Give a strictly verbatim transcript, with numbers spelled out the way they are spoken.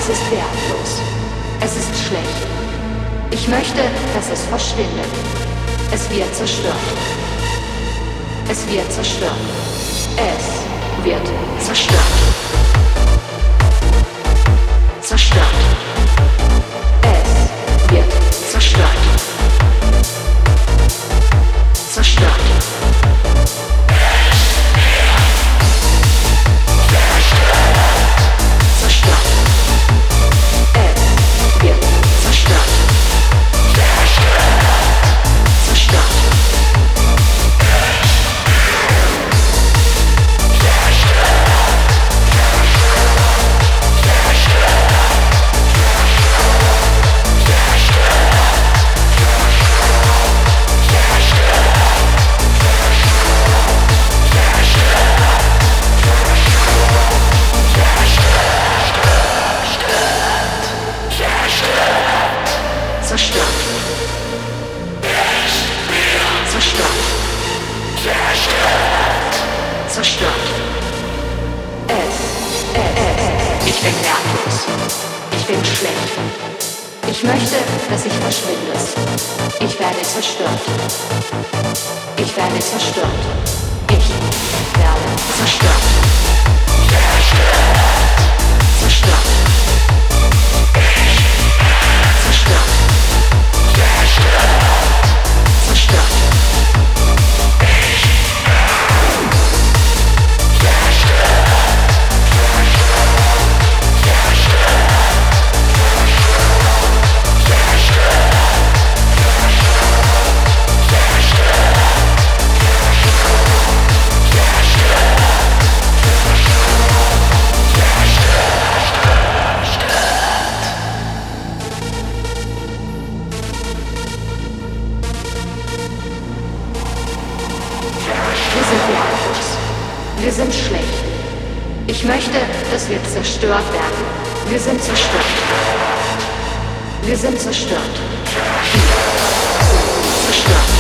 Es ist wertlos. Es ist schlecht. Ich möchte, dass es verschwindet. Es wird zerstört. Es wird zerstört. Es wird zerstört. Zerstört. Es wird zerstört. Zerstört. Zerstört. Es wird zerstört. Zerstört. Zerstört. Es, es, es. Ich bin wertlos. Ich bin schlecht. Ich möchte, dass ich verschwindest. Ich werde zerstört. Ich werde zerstört. Ich werde zerstört. Zerstört. Zerstört. Zerstört. Zerstört. Wir sind schlecht. Ich möchte, dass wir zerstört werden. Wir sind zerstört. Wir sind zerstört. Wir sind zerstört.